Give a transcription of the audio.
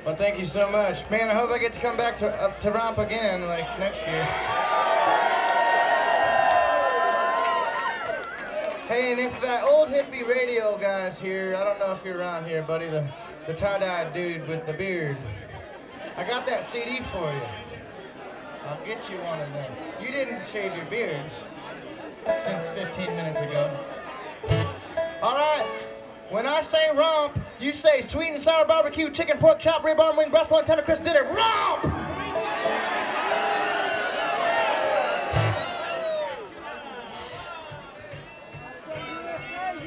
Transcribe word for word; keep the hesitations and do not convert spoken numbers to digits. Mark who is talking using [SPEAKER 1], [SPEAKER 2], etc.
[SPEAKER 1] Well, thank you so much. Man, I hope I get to come back to up to Romp again, like, next year. Hey, and if that old hippie radio guy's here, I don't know if you're around here, buddy, the, the tie-dyed dude with the beard. I got that C D for you. I'll get you one of them. You didn't shave your beard since fifteen minutes ago. All right, when I say romp, you say sweet and sour barbecue, chicken, pork chop, rib, arm, wing, breast, lung, tender, crisp dinner. Romp!